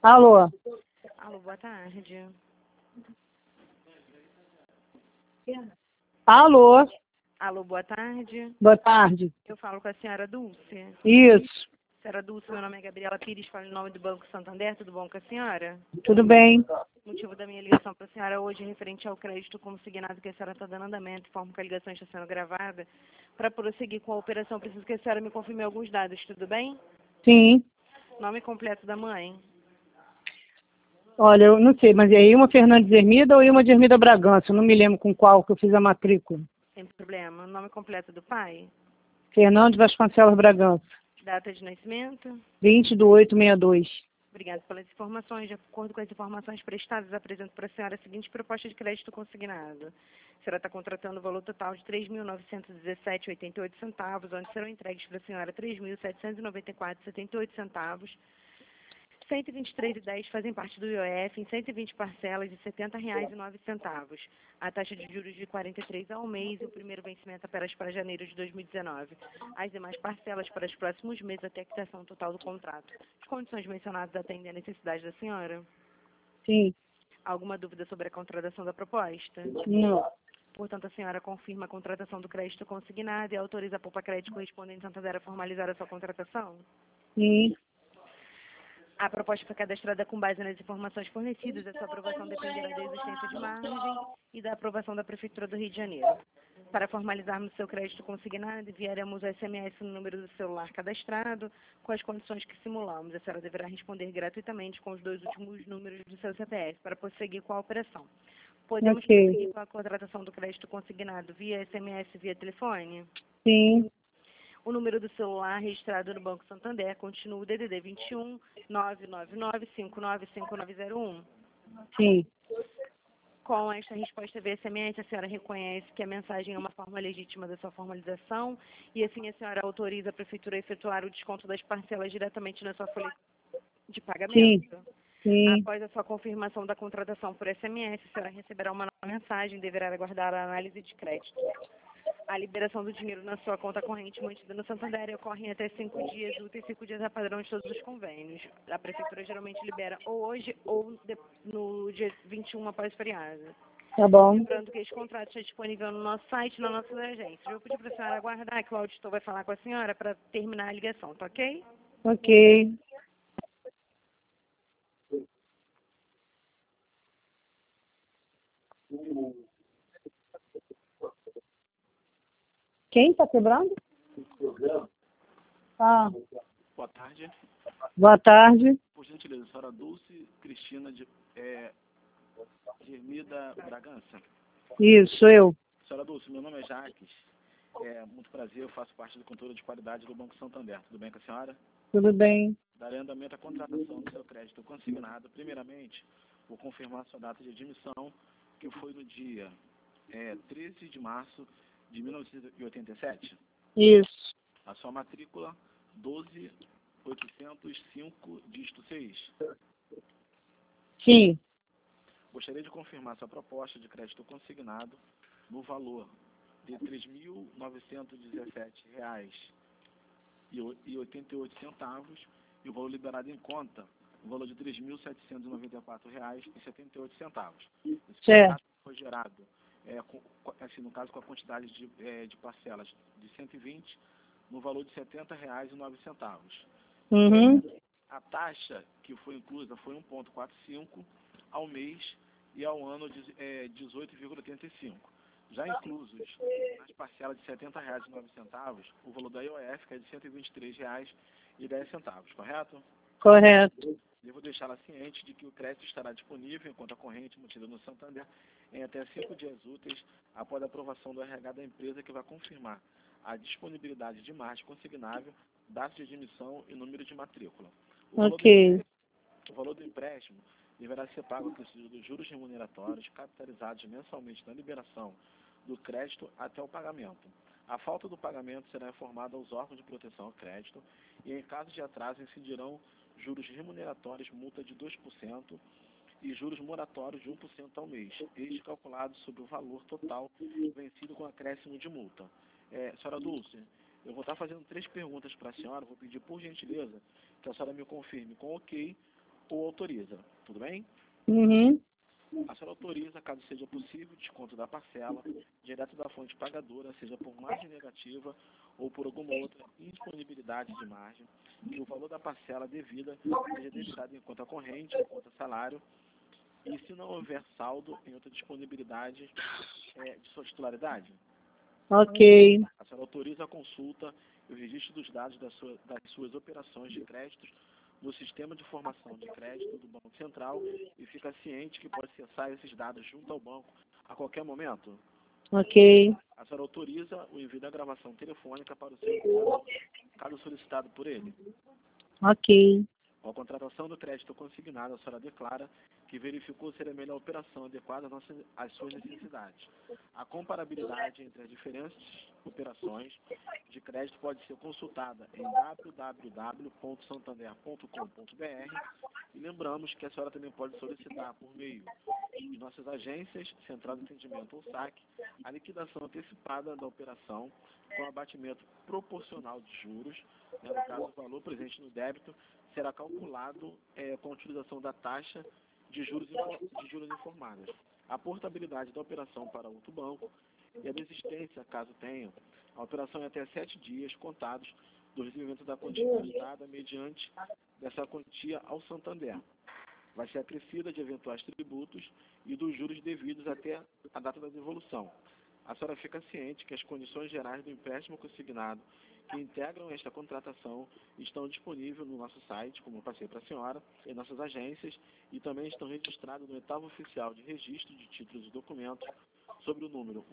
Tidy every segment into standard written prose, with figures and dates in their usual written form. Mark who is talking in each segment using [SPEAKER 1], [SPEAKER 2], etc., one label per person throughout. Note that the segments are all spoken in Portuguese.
[SPEAKER 1] Alô?
[SPEAKER 2] Alô, boa tarde.
[SPEAKER 1] Alô?
[SPEAKER 2] Alô, boa tarde.
[SPEAKER 1] Boa tarde.
[SPEAKER 2] Eu falo com a senhora Dulce.
[SPEAKER 1] Isso.
[SPEAKER 2] Senhora Dulce, meu nome é Gabriela Pires, falo em nome do Banco Santander, tudo bom com a senhora?
[SPEAKER 1] Tudo bem?
[SPEAKER 2] O motivo da minha ligação para a senhora hoje é referente ao crédito consignado que a senhora está dando andamento, informo que a ligação está sendo gravada. Para prosseguir com a operação, preciso que a senhora me confirme alguns dados, tudo bem?
[SPEAKER 1] Sim.
[SPEAKER 2] Nome completo da mãe.
[SPEAKER 1] Olha, eu não sei, mas é Ilma Fernandes Hermida ou Ilma de Hermida Bragança? Eu não me lembro com qual que eu fiz a matrícula.
[SPEAKER 2] Sem problema. Nome completo do pai.
[SPEAKER 1] Fernandes Vasconcelos Bragança.
[SPEAKER 2] Data de nascimento.
[SPEAKER 1] 20/8/62.
[SPEAKER 2] Obrigada pelas informações. De acordo com as informações prestadas, apresento para a senhora a seguinte proposta de crédito consignado. A senhora está contratando o valor total de R$ 3.917,88, onde serão entregues para a senhora R$ 3.794,78. R$ 123,10 fazem parte do IOF em 120 parcelas de R$ 70,09. A taxa de juros de 43 ao mês e o primeiro vencimento apenas para janeiro de 2019. As demais parcelas para os próximos meses até a quitação total do contrato. As condições mencionadas atendem à necessidade da senhora?
[SPEAKER 1] Sim.
[SPEAKER 2] Alguma dúvida sobre a contratação da proposta?
[SPEAKER 1] Não.
[SPEAKER 2] Portanto, a senhora confirma a contratação do crédito consignado e autoriza a Poupa Crédito correspondente Santander a formalizar a sua contratação?
[SPEAKER 1] Sim.
[SPEAKER 2] A proposta foi cadastrada com base nas informações fornecidas. A sua aprovação dependerá da existência de margem e da aprovação da Prefeitura do Rio de Janeiro. Para formalizarmos seu crédito consignado, enviaremos o SMS no número do celular cadastrado com as condições que simulamos. A senhora deverá responder gratuitamente com os 2 últimos números do seu CPF para prosseguir com a operação. Podemos prosseguir com a contratação do crédito consignado via SMS, via telefone?
[SPEAKER 1] Sim.
[SPEAKER 2] O número do celular registrado no Banco Santander continua o DDD 21 999 595901.
[SPEAKER 1] Sim.
[SPEAKER 2] Com esta resposta via SMS, a senhora reconhece que a mensagem é uma forma legítima da sua formalização e assim a senhora autoriza a Prefeitura a efetuar o desconto das parcelas diretamente na sua folha de pagamento?
[SPEAKER 1] Sim. Sim.
[SPEAKER 2] Após a sua confirmação da contratação por SMS, a senhora receberá uma nova mensagem e deverá aguardar a análise de crédito. A liberação do dinheiro na sua conta corrente mantida no Santander ocorre em até 5 dias úteis, 5 dias a padrão de todos os convênios. A Prefeitura geralmente libera ou hoje ou no dia 21 após o feriado.
[SPEAKER 1] Tá bom.
[SPEAKER 2] Lembrando que esse contrato está disponível no nosso site e na nossa agência. Eu vou pedir para a senhora aguardar que o auditor vai falar com a senhora para terminar a ligação, tá ok?
[SPEAKER 1] Ok. Quem está quebrando? Ah,
[SPEAKER 3] Boa tarde.
[SPEAKER 1] boa tarde.
[SPEAKER 3] Por gentileza, senhora Dulce Cristina de Hermida Bragança.
[SPEAKER 1] Isso, sou eu.
[SPEAKER 3] Senhora Dulce, meu nome é Jaques. Muito prazer, eu faço parte do controle de qualidade do Banco Santander. Tudo bem com a senhora?
[SPEAKER 1] Tudo bem?
[SPEAKER 3] Darei andamento à contratação do seu crédito consignado. Primeiramente, vou confirmar sua data de admissão, que foi no dia 13 de março de 1987.
[SPEAKER 1] Isso.
[SPEAKER 3] A sua matrícula 12805, dígito 6.
[SPEAKER 1] Sim.
[SPEAKER 3] Gostaria de confirmar sua proposta de crédito consignado no valor de R$ 3.917,88 e o valor liberado em conta, o valor de R$ 3.794,78. Esse contrato foi gerado, no caso, com a quantidade de parcelas de 120, no valor de R$ 70,09.
[SPEAKER 1] Uhum.
[SPEAKER 3] A taxa que foi inclusa foi 1,45 ao mês e ao ano 18,85. Já inclusos nas parcelas de R$ 70,09, o valor da IOF, que é de R$ 123,10, correto?
[SPEAKER 1] Correto.
[SPEAKER 3] Devo deixá-la ciente de que o crédito estará disponível em conta corrente mantida no Santander em até 5 dias úteis após a aprovação do RH da empresa, que vai confirmar a disponibilidade de margem consignável, data de admissão e número de matrícula. O valor do empréstimo deverá ser pago a partir dos juros remuneratórios capitalizados mensalmente na liberação do crédito até o pagamento. A falta do pagamento será informada aos órgãos de proteção ao crédito e, em caso de atraso, incidirão juros remuneratórios, multa de 2% e juros moratórios de 1% ao mês, este calculado sobre o valor total vencido com acréscimo de multa. Senhora Dulce, eu vou estar fazendo 3 perguntas para a senhora, vou pedir por gentileza que a senhora me confirme com ok ou autoriza. Tudo bem?
[SPEAKER 1] Uhum.
[SPEAKER 3] A senhora autoriza, caso seja possível, desconto da parcela, direto da fonte pagadora, seja por margem negativa ou por alguma outra indisponibilidade de margem, que o valor da parcela devida seja debitado em conta corrente ou conta salário, e se não houver saldo em outra disponibilidade de sua titularidade.
[SPEAKER 1] Ok.
[SPEAKER 3] A senhora autoriza a consulta e o registro dos dados das suas operações de créditos no sistema de formação de crédito do Banco Central e fica ciente que pode acessar esses dados junto ao banco a qualquer momento.
[SPEAKER 1] Ok.
[SPEAKER 3] A senhora autoriza o envio da gravação telefônica para o seu empregador, caso solicitado por ele.
[SPEAKER 1] Ok.
[SPEAKER 3] Com a contratação do crédito consignado, a senhora declara que verificou ser a melhor operação adequada às suas necessidades. A comparabilidade entre as diferentes operações de crédito pode ser consultada em www.santander.com.br e lembramos que a senhora também pode solicitar por meio de nossas agências, Central de Atendimento ou SAC, a liquidação antecipada da operação com abatimento proporcional de juros. No caso, o valor presente no débito será calculado com a utilização da taxa de juros informadas. A portabilidade da operação para outro banco e a desistência, caso tenha, a operação é até 7 dias contados do recebimento da quantia emprestada mediante dessa quantia ao Santander. Vai ser acrescida de eventuais tributos e dos juros devidos até a data da devolução. A senhora fica ciente que as condições gerais do empréstimo consignado que integram esta contratação estão disponíveis no nosso site, como eu passei para a senhora, em nossas agências, e também estão registrados no oitavo oficial de registro de títulos e documentos sobre o número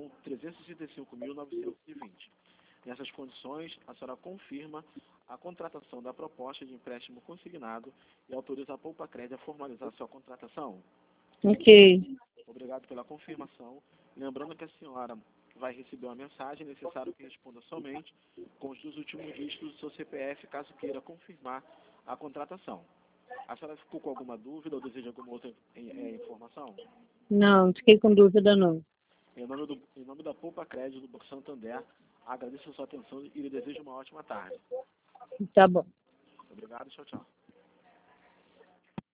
[SPEAKER 3] 1.365.920. Nessas condições, a senhora confirma a contratação da proposta de empréstimo consignado e autoriza a Poupa Crédito a formalizar sua contratação.
[SPEAKER 1] Ok.
[SPEAKER 3] Obrigado pela confirmação. Lembrando que a senhora vai receber uma mensagem, é necessário que responda somente com os 2 últimos dígitos do seu CPF, caso queira confirmar a contratação. A senhora ficou com alguma dúvida ou deseja alguma outra informação?
[SPEAKER 1] Não fiquei com dúvida não.
[SPEAKER 3] Em nome da Poupa Crédito do Banco Santander, agradeço a sua atenção e lhe desejo uma ótima tarde.
[SPEAKER 1] Tá bom.
[SPEAKER 3] Obrigado, tchau, tchau.